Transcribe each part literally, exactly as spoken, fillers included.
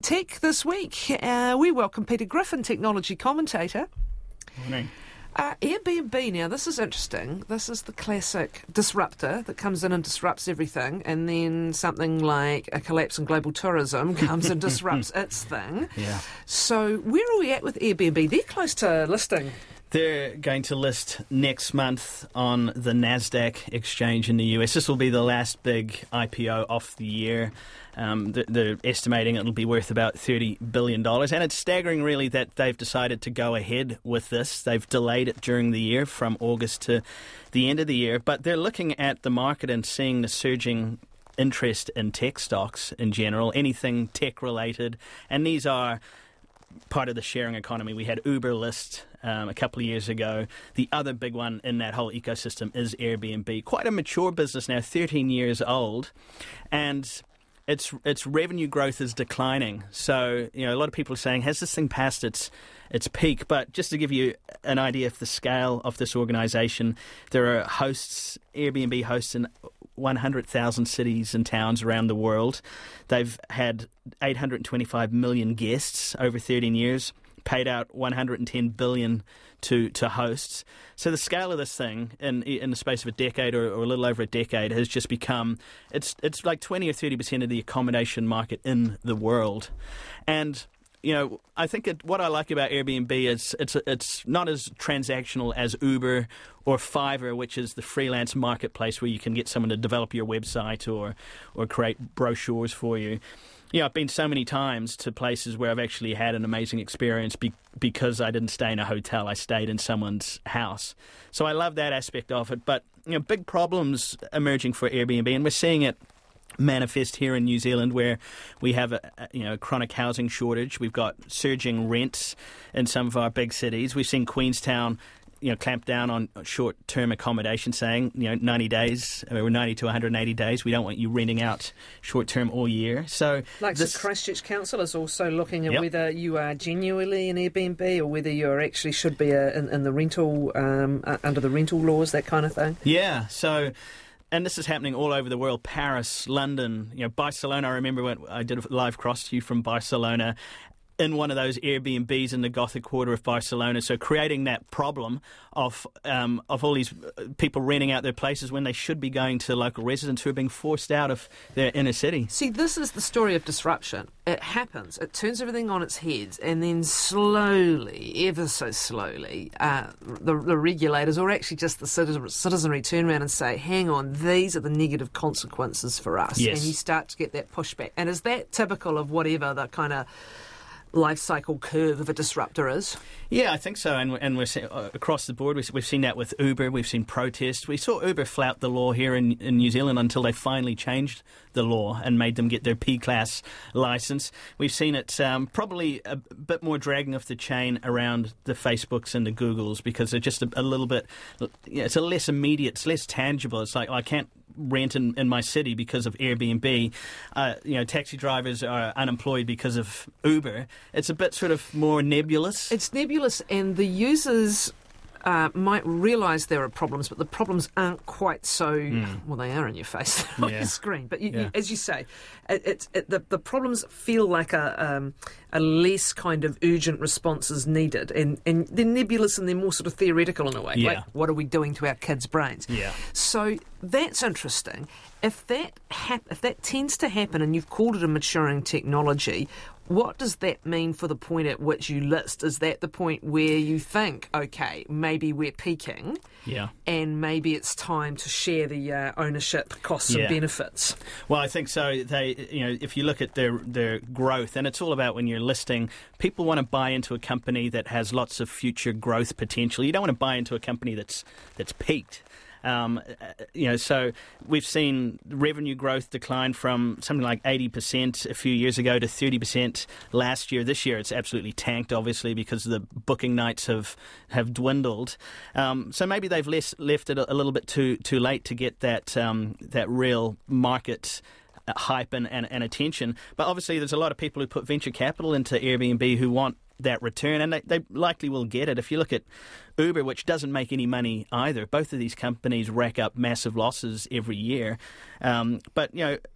Tech this week. Uh, we welcome Peter Griffin, technology commentator. Morning. Uh, Airbnb, now this is interesting. This is the classic disruptor that comes in and disrupts everything, and then something like a collapse in global tourism comes and disrupts its thing. Yeah. So where are we at with Airbnb? They're close to listing. They're going to list next month on the NASDAQ exchange in the U S. This will be the last big I P O of the year. Um, they're, they're estimating it'll be worth about thirty billion dollars. And it's staggering, really, that they've decided to go ahead with this. They've delayed it during the year from August to the end of the year. But they're looking at the market and seeing the surging interest in tech stocks in general, anything tech-related. And these are part of the sharing economy. We had Uber list um, a couple of years ago. The other big one in that whole ecosystem is Airbnb. Quite a mature business now, thirteen years old, and its its revenue growth is declining. So, you know, a lot of people are saying, has this thing passed its its peak? But just to give you an idea of the scale of this organization, there are hosts, Airbnb hosts in one hundred thousand cities and towns around the world. They've had eight hundred twenty-five million guests over thirteen years, paid out one hundred ten billion dollars to, to hosts. So the scale of this thing in in the space of a decade or, or a little over a decade has just become, it's it's like twenty or thirty percent of the accommodation market in the world. And you know, I think it, what I like about Airbnb is it's it's not as transactional as Uber or Fiverr, which is the freelance marketplace where you can get someone to develop your website or or create brochures for you. You know, I've been so many times to places where I've actually had an amazing experience be- because I didn't stay in a hotel. I stayed in someone's house. So I love that aspect of it. But, you know, big problems emerging for Airbnb, and we're seeing it manifest here in New Zealand, where we have a, a you know a chronic housing shortage. We've got surging rents in some of our big cities. We've seen Queenstown, you know, clamp down on short-term accommodation, saying, you know, ninety days or ninety to one hundred eighty days. We don't want you renting out short-term all year. So, like this, the Christchurch Council is also looking at yep. whether you are genuinely an Airbnb or whether you are actually should be a, in, in the rental um, uh, under the rental laws, that kind of thing. Yeah. So. And this is happening all over the world. Paris, London, you know, Barcelona. I remember when I did a live cross to you from Barcelona in one of those Airbnbs in the Gothic quarter of Barcelona. So creating that problem of um, of all these people renting out their places when they should be going to local residents who are being forced out of their inner city. See, this is the story of disruption. It happens. It turns everything on its head, and then slowly, ever so slowly, uh, the, the regulators, or actually just the citizen, citizenry, turn around and say, hang on, these are the negative consequences for us. Yes. And you start to get that pushback. And is that typical of whatever the kind of life cycle curve of a disruptor is? Yeah, I think so, and we're, and we're see, uh, across the board. We've, we've seen that with Uber. We've seen protests. We saw Uber flout the law here in, in New Zealand until they finally changed the law and made them get their P-class license. We've seen it um, probably a bit more dragging off the chain around the Facebooks and the Googles, because they're just a, a little bit, you know, it's a less immediate, it's less tangible. It's like, I can't rent in, in my city because of Airbnb. Uh, you know, taxi drivers are unemployed because of Uber. It's a bit sort of more nebulous. It's nebulous, and the users uh, might realise there are problems, but the problems aren't quite so... Mm. Well, they are in your face on yeah. the screen. But you, yeah. you, as you say, it, it's it, the, the problems feel like a, um, a less kind of urgent response is needed, and, and they're nebulous and they're more sort of theoretical in a way. Yeah. Like, what are we doing to our kids' brains? Yeah. So that's interesting. If that hap- if that tends to happen, and you've called it a maturing technology, what does that mean for the point at which you list? Is that the point where you think, okay, maybe we're peaking, yeah, and maybe it's time to share the uh, ownership costs yeah. and benefits? Well, I think so. They, you know, if you look at their their growth, and it's all about when you're listing, people want to buy into a company that has lots of future growth potential. You don't want to buy into a company that's that's peaked. Um, you know, so we've seen revenue growth decline from something like eighty percent a few years ago to thirty percent last year. This year it's absolutely tanked, obviously, because the booking nights have, have dwindled. Um, so maybe they've less, left it a, a little bit too too late to get that um, that real market hype and, and, and attention. But obviously there's a lot of people who put venture capital into Airbnb who want that return, and they, they likely will get it. If you look at Uber, which doesn't make any money either, both of these companies rack up massive losses every year. Um, but, you know,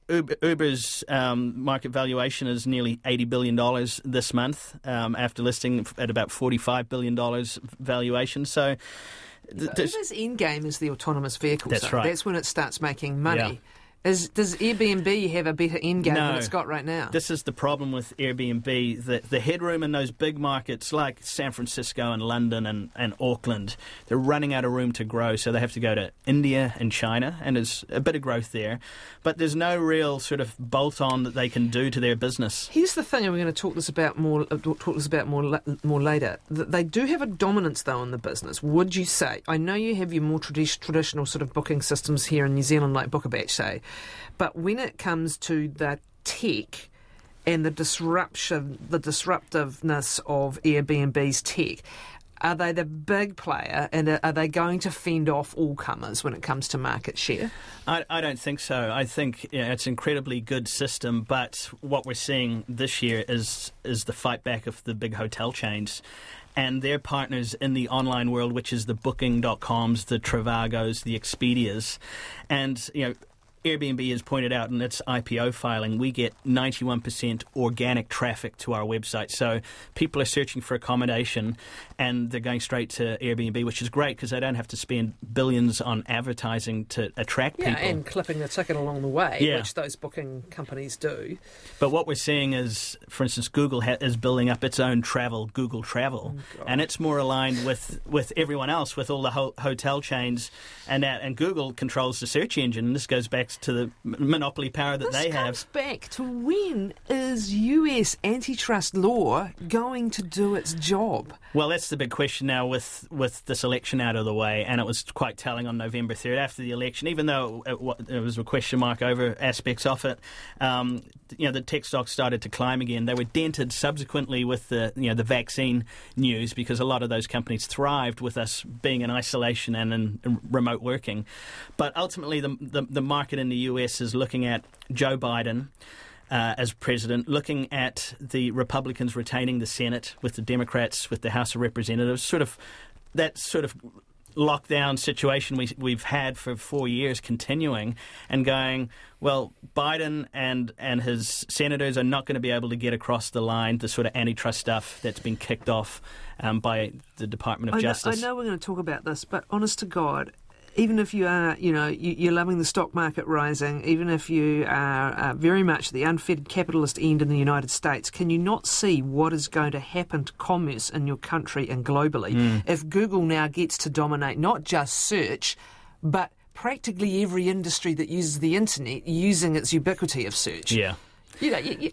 Uber, Uber's um, market valuation is nearly eighty billion dollars this month, um, after listing at about forty-five billion dollars valuation. So, th- so Uber's end game is the autonomous vehicles. That's though. right. That's when it starts making money. Yeah. Is, does Airbnb have a better end game No. than it's got right now? This is the problem with Airbnb. The, the headroom in those big markets like San Francisco and London and, and Auckland, they're running out of room to grow, so they have to go to India and China, and there's a bit of growth there. But there's no real sort of bolt-on that they can do to their business. Here's the thing, and we're going to talk this about more uh, talk this about more la- more later. That they do have a dominance, though, in the business. Would you say? I know you have your more tradi- traditional sort of booking systems here in New Zealand, like Bookabatch, say. But when it comes to the tech and the disruption, the disruptiveness of Airbnb's tech, are they the big player, and are they going to fend off all comers when it comes to market share? I, I don't think so. I think you know, it's an incredibly good system, but what we're seeing this year is is the fight back of the big hotel chains and their partners in the online world, which is the booking dot coms, the Trivagos, the Expedias, and you know. Airbnb has pointed out in its I P O filing, we get ninety-one percent organic traffic to our website. So people are searching for accommodation and they're going straight to Airbnb, which is great because they don't have to spend billions on advertising to attract yeah, people. Yeah, and clipping the ticket along the way, yeah. which those booking companies do. But what we're seeing is, for instance, Google ha- is building up its own travel, Google Travel, oh, and it's more aligned with, with everyone else, with all the ho- hotel chains, and that, and Google controls the search engine. And this goes back to the monopoly power that this they have. This comes back to when is U S antitrust law going to do its job? Well, that's the big question now with, with this election out of the way, and it was quite telling on November third after the election, even though it, it was a question mark over aspects of it. Um, you know, the tech stocks started to climb again. They were dented subsequently with the you know the vaccine news because a lot of those companies thrived with us being in isolation and in, in remote working. But ultimately, the, the the market in the U S is looking at Joe Biden Uh, as president, looking at the Republicans retaining the Senate with the Democrats, with the House of Representatives, sort of that sort of lockdown situation we, we've had for four years continuing, and going, well, Biden and, and his senators are not going to be able to get across the line the sort of antitrust stuff that's been kicked off um, by the Department of I know, Justice. I know we're going to talk about this, but honest to God, even if you are, you know, you, you're loving the stock market rising, even if you are uh, very much the unfettered capitalist end in the United States, can you not see what is going to happen to commerce in your country and globally mm. if Google now gets to dominate not just search, but practically every industry that uses the internet using its ubiquity of search? Yeah. You know, you, you,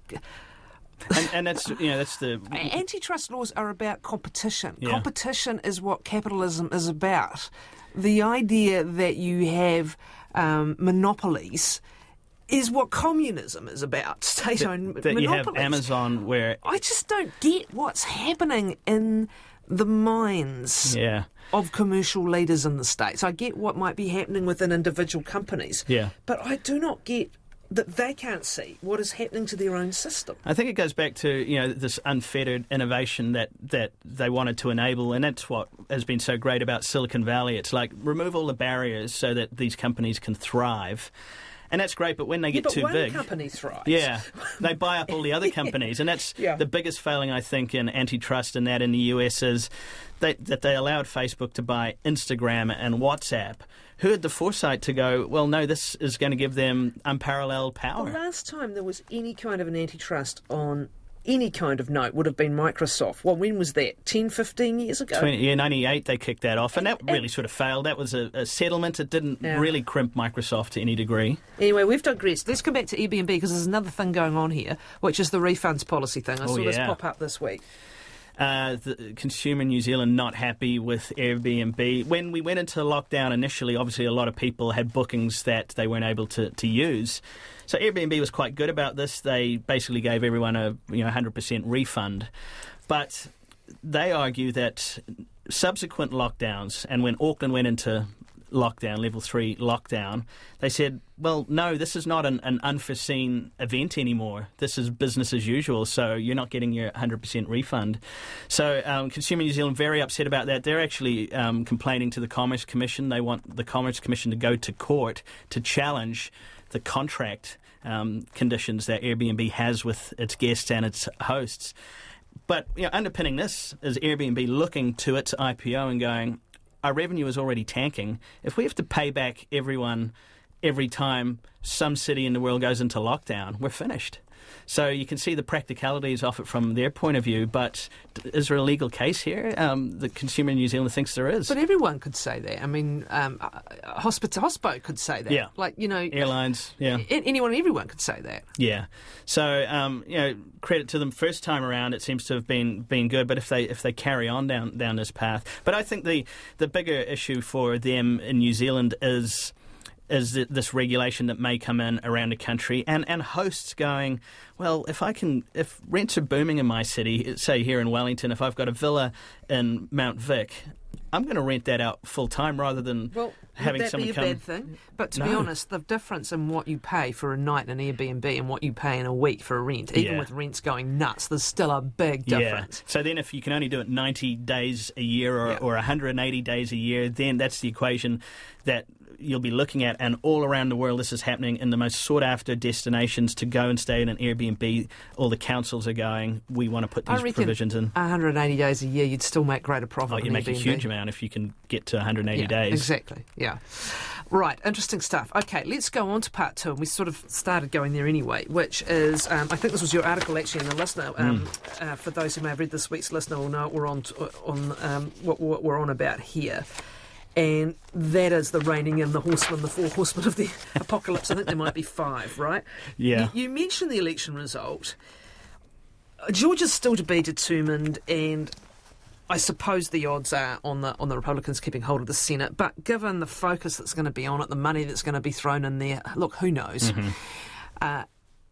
and, and that's you know that's the antitrust laws are about competition. Yeah. Competition is what capitalism is about. The idea that you have um, monopolies is what communism is about. State-owned that, that monopolies. You have Amazon, where I just don't get what's happening in the minds yeah. of commercial leaders in the States. I get what might be happening within individual companies, yeah. but I do not get that they can't see what is happening to their own system. I think it goes back to you know this unfettered innovation that, that they wanted to enable, and that's what has been so great about Silicon Valley. It's like remove all the barriers so that these companies can thrive. And that's great, but when they yeah, get but too one big, company thrives. Yeah, they buy up all the other companies, and that's yeah. the biggest failing I think in antitrust and that in the U S is they, that they allowed Facebook to buy Instagram and WhatsApp. Who had the foresight to go, well, no, this is going to give them unparalleled power? The last time there was any kind of an antitrust on any kind of note would have been Microsoft. Well, when was that? ten, fifteen years ago? twenty, yeah, ninety-eight they kicked that off, and, and that really and, sort of failed. That was a, a settlement. It didn't yeah. really crimp Microsoft to any degree. Anyway, we've digressed. Let's come back to Airbnb because there's another thing going on here, which is the refunds policy thing. I oh, saw yeah. this pop up this week. Uh, the consumer in New Zealand not happy with Airbnb. When we went into lockdown initially, obviously a lot of people had bookings that they weren't able to, to use. So Airbnb was quite good about this. They basically gave everyone a you know one hundred percent refund. But they argue that subsequent lockdowns, and when Auckland went into lockdown, level three lockdown, they said, well, no, this is not an, an unforeseen event anymore. This is business as usual, so you're not getting your one hundred percent refund. So um, Consumer New Zealand very upset about that. They're actually um, complaining to the Commerce Commission. They want the Commerce Commission to go to court to challenge the contract um, conditions that Airbnb has with its guests and its hosts. But you know, underpinning this is Airbnb looking to its I P O and going, our revenue is already tanking. If we have to pay back everyone every time some city in the world goes into lockdown, we're finished. So you can see the practicalities of it from their point of view, but is there a legal case here? Um, the consumer in New Zealand thinks there is. But everyone could say that. I mean, um, Hospo Hospo could say that. Yeah. Like, you know... Airlines, yeah. Anyone, everyone could say that. Yeah. So, um, you know, credit to them. First time around, it seems to have been been good, but if they if they carry on down, down this path... But I think the, the bigger issue for them in New Zealand is... is this regulation that may come in around the country, and, and hosts going, well, if I can, if rents are booming in my city, say here in Wellington, if I've got a villa in Mount Vic, I'm going to rent that out full time rather than well, having would that someone be a come. bad thing? But to No. be honest, the difference in what you pay for a night in an Airbnb and what you pay in a week for a rent, even Yeah. with rents going nuts, there's still a big difference. Yeah. So then if you can only do it ninety days a year or, Yeah. or one hundred eighty days a year, then that's the equation that you'll be looking at. And all around the world, this is happening in the most sought-after destinations to go and stay in an Airbnb. All the councils are going, we want to put I these reckon provisions in. one hundred eighty days a year, you'd still make greater profit Oh, than you make a Airbnb. huge amount if you can get to one hundred eighty Yeah, days. Exactly, yeah. Right, interesting stuff. Okay, let's go on to part two, and we sort of started going there anyway, which is, um, I think this was your article actually in the Listener. Um, mm. uh, for those who may have read this week's Listener will know what we're on, to, on um, what, what we're on about here. And that is the reining in the horsemen, the four horsemen of the apocalypse. I think there might be five, right? Yeah. You, you mentioned the election result. Georgia's still to be determined, and I suppose the odds are on the on the Republicans keeping hold of the Senate. But given the focus that's going to be on it, the money that's going to be thrown in there, look, who knows? Mm-hmm. Uh,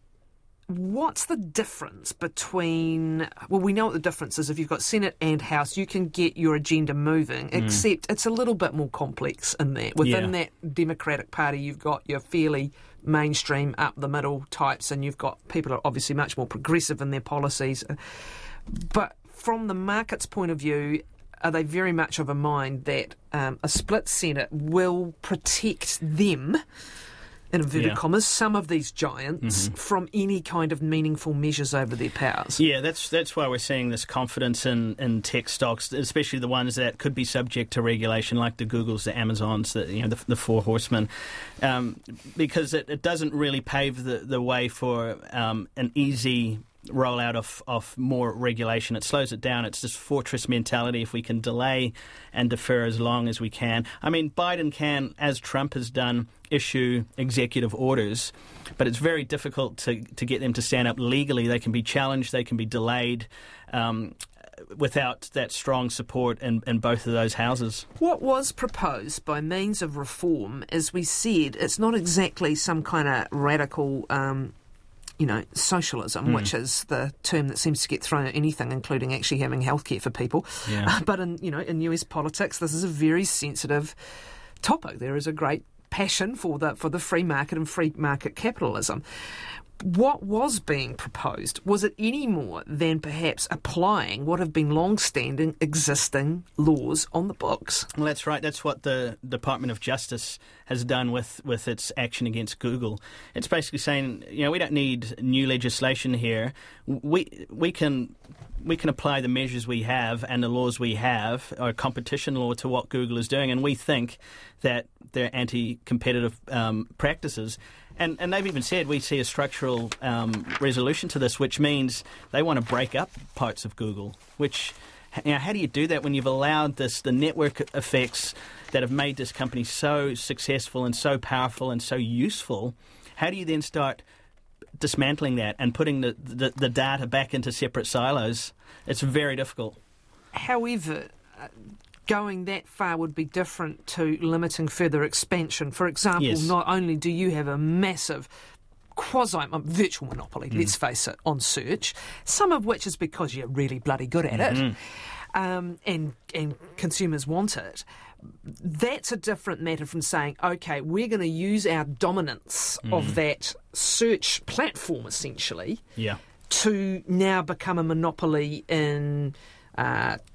What's the difference between... Well, we know what the difference is. If you've got Senate and House, you can get your agenda moving, mm. except it's a little bit more complex in there. Within yeah. that Democratic Party, you've got your fairly mainstream, up-the-middle types, and you've got people who are obviously much more progressive in their policies. But from the market's point of view, are they very much of a mind that um, a split Senate will protect them... in inverted yeah. commas, some of these giants mm-hmm. from any kind of meaningful measures over their powers? Yeah, that's that's why we're seeing this confidence in, in tech stocks, especially the ones that could be subject to regulation, like the Googles, the Amazons, the you know the, the four horsemen, um, because it, it doesn't really pave the, the way for um, an easy rollout of, of more regulation. It slows it down. It's this fortress mentality. If we can delay and defer as long as we can. I mean, Biden can, as Trump has done, issue executive orders, but it's very difficult to, to get them to stand up legally. They can be challenged, they can be delayed um, without that strong support in, in both of those houses. What was proposed by means of reform, as we said, it's not exactly some kind of radical... Um, you know, socialism, mm. which is the term that seems to get thrown at anything, including actually having healthcare for people. Yeah. Uh, but in, you know, in U S politics, this is a very sensitive topic. There is a great passion for the for the free market and free market capitalism. What was being proposed? Was it any more than perhaps applying what have been long-standing existing laws on the books? Well, that's right. That's what the Department of Justice has done with, with its action against Google. It's basically saying, you know, we don't need new legislation here. We we can we can apply the measures we have and the laws we have, or competition law, to what Google is doing, and we think that they're anti-competitive um, practices. And, and they've even said we see a structural um, resolution to this, which means they want to break up parts of Google. Which, you know, how do you do that when you've allowed this, the network effects that have made this company so successful and so powerful and so useful? How do you then start dismantling that and putting the, the, the data back into separate silos? It's very difficult. However... Uh, going that far would be different to limiting further expansion. For example, yes. not only do you have a massive quasi virtual monopoly, mm. let's face it, on search, some of which is because you're really bloody good at mm-hmm. it, um, and and consumers want it. That's a different matter from saying, okay, we're going to use our dominance mm. of that search platform, essentially, yeah. to now become a monopoly in... Uh,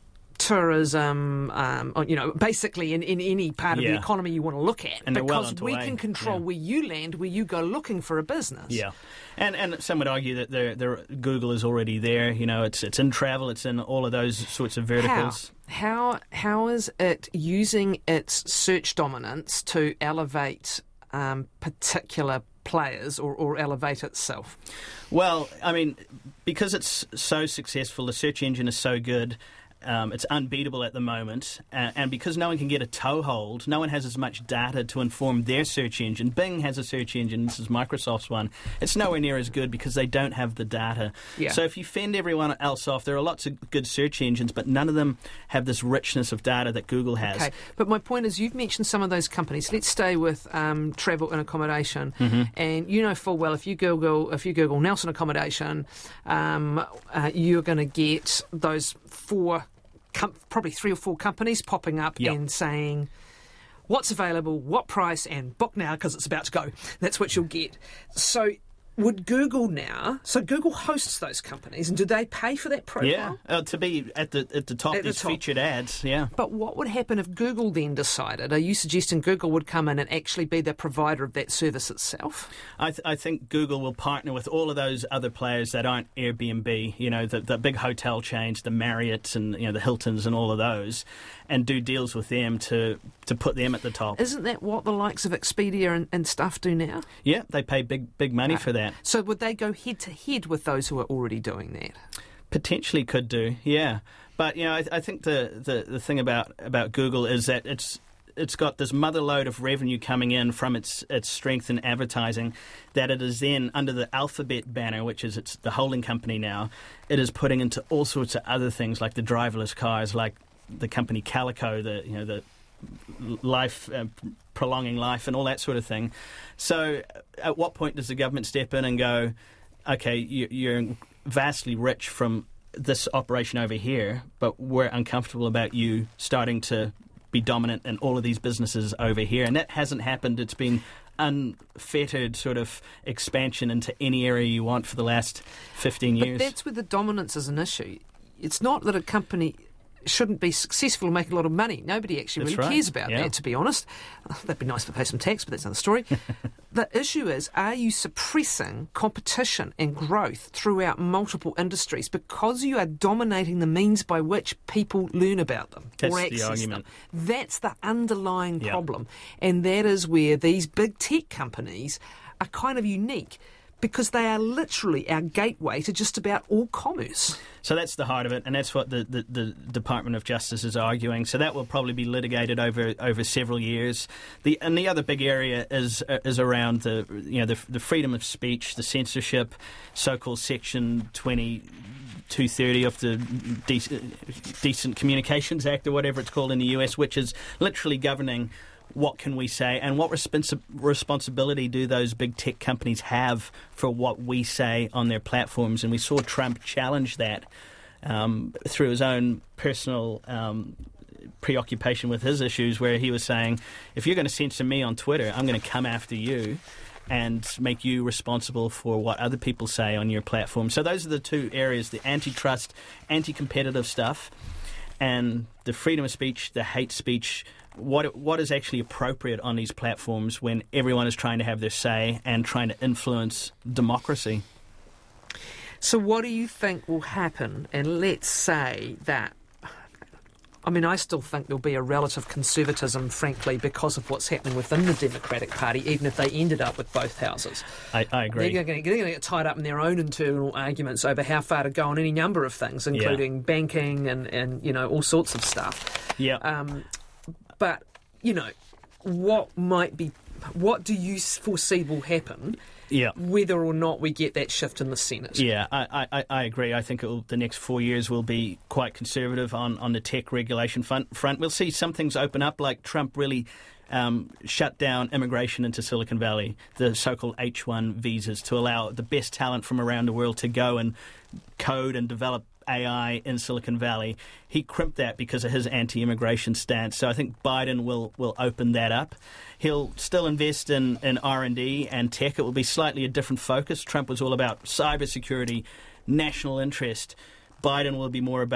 tourism, um, or, you know, basically in, in any part of Yeah. the economy you want to look at. And they're well because on to we way. can control Yeah. where you land, where you go looking for a business. Yeah, and and some would argue that they're, they're, Google is already there. You know, it's it's in travel, it's in all of those sorts of verticals. How? How, how is it using its search dominance to elevate um, particular players or, or elevate itself? Well, I mean, because it's so successful, the search engine is so good. Um, it's unbeatable at the moment, uh, and because no one can get a toehold, no one has as much data to inform their search engine. Bing has a search engine, this is Microsoft's one. It's nowhere near as good because they don't have the data. Yeah. So if you fend everyone else off, there are lots of good search engines, but none of them have this richness of data that Google has. Okay, but my point is, you've mentioned some of those companies. Let's stay with um, travel and accommodation, Mm-hmm. and you know full well if you Google if you Google Nelson accommodation, um, uh, you're going to get those four. Com- probably three or four companies popping up Yep. and saying what's available, what price, and book now because it's about to go. That's what you'll get. So would Google now, so Google hosts those companies, and do they pay for that profile? Yeah, uh, to be at the at the top, At the there's top. featured ads, yeah. But what would happen if Google then decided? Are you suggesting Google would come in and actually be the provider of that service itself? I, th- I think Google will partner with all of those other players that aren't Airbnb, you know, the, the big hotel chains, the Marriotts and, you know, the Hiltons and all of those, and do deals with them to, to put them at the top. Isn't that what the likes of Expedia and, and stuff do now? Yeah, they pay big big money for that. So would they go head to head with those who are already doing that? Potentially could do, yeah. But, you know, I, I think the, the, the thing about, about Google is that it's it's got this mother load of revenue coming in from its its strength in advertising that it is then, under the Alphabet banner, which is its the holding company now, it is putting into all sorts of other things like the driverless cars, like the company Calico, the you know the life uh, prolonging life and all that sort of thing. So at what point does the government step in and go, okay, you, you're vastly rich from this operation over here, but we're uncomfortable about you starting to be dominant in all of these businesses over here? And that hasn't happened. It's been unfettered sort of expansion into any area you want for the last fifteen years. But that's where the dominance is an issue. It's not that a company shouldn't be successful and make a lot of money. Nobody actually That's really right. cares about Yeah. that, to be honest. That'd be nice if they pay some tax, but that's another story. The issue is, are you suppressing competition and growth throughout multiple industries because you are dominating the means by which people learn about them That's or the access argument. them? That's the underlying Yeah. problem. And that is where these big tech companies are kind of unique, because they are literally our gateway to just about all commerce. So that's the heart of it, and that's what the, the, the Department of Justice is arguing. So that will probably be litigated over over several years. The and the other big area is uh, is around the you know the, the freedom of speech, the censorship, so-called Section twenty-two thirty of the Dec- Decent Communications Act, or whatever it's called in the U S, which is literally governing what can we say and what responsi- responsibility do those big tech companies have for what we say on their platforms. And we saw Trump challenge that um, through his own personal um, preoccupation with his issues, where he was saying, if you're going to censor me on Twitter, I'm going to come after you and make you responsible for what other people say on your platform. So those are the two areas, the antitrust, anti-competitive stuff, and the freedom of speech, the hate speech. What what is actually appropriate on these platforms when everyone is trying to have their say and trying to influence democracy? So what do you think will happen? And let's say that, I mean, I still think there'll be a relative conservatism, frankly, because of what's happening within the Democratic Party, even if they ended up with both houses. I, I agree. They're going, to, they're going to get tied up in their own internal arguments over how far to go on any number of things, including Yeah. banking and, and, you know, all sorts of stuff. Yeah. Um, but, you know, what might be, what do you foresee will happen Yeah. whether or not we get that shift in the Senate? Yeah, I, I, I agree. I think it will, the next four years will be quite conservative on, on the tech regulation front, front. We'll see some things open up, like Trump really um, shut down immigration into Silicon Valley, the so-called H one visas, to allow the best talent from around the world to go and code and develop A I in Silicon Valley. He crimped that because of his anti-immigration stance. So I think Biden will, will open that up. He'll still invest in, in R and D and tech. It will be slightly a different focus. Trump was all about cybersecurity, national interest. Biden will be more about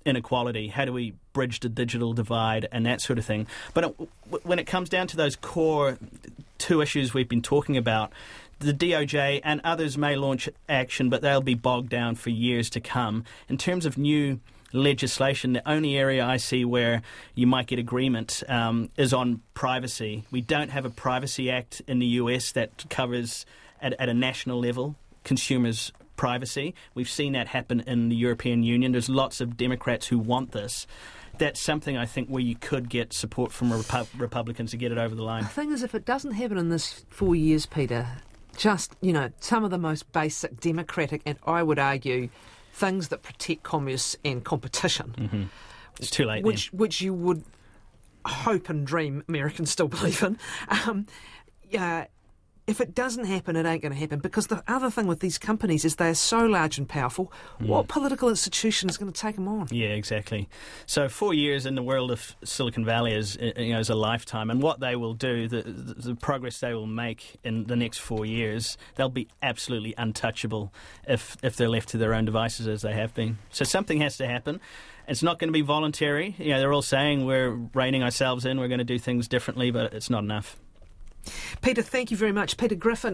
inequality? How do we bridge the digital divide and that sort of thing? But it, when it comes down to those core two issues we've been talking about, the D O J and others may launch action, but they'll be bogged down for years to come. In terms of new legislation, the only area I see where you might get agreement um, is on privacy. We don't have a Privacy Act in the U S that covers at, at a national level consumers' privacy. We've seen that happen in the European Union. There's lots of Democrats who want this. That's something I think where you could get support from Repu- Republicans to get it over the line. The thing is, if it doesn't happen in this four years, Peter, just, you know, some of the most basic democratic and, I would argue, things that protect commerce and competition. Mm-hmm. It's too late which, then. Which you would hope and dream Americans still believe in. Um, yeah, if it doesn't happen, it ain't going to happen. Because the other thing with these companies is they're so large and powerful. Mm. What political institution is going to take them on? Yeah, exactly. So four years in the world of Silicon Valley is, you know, is a lifetime. And what they will do, the, the, the progress they will make in the next four years, they'll be absolutely untouchable if, if they're left to their own devices as they have been. So something has to happen. It's not going to be voluntary. You know, they're all saying we're reining ourselves in, we're going to do things differently, but it's not enough. Peter, thank you very much. Peter Griffin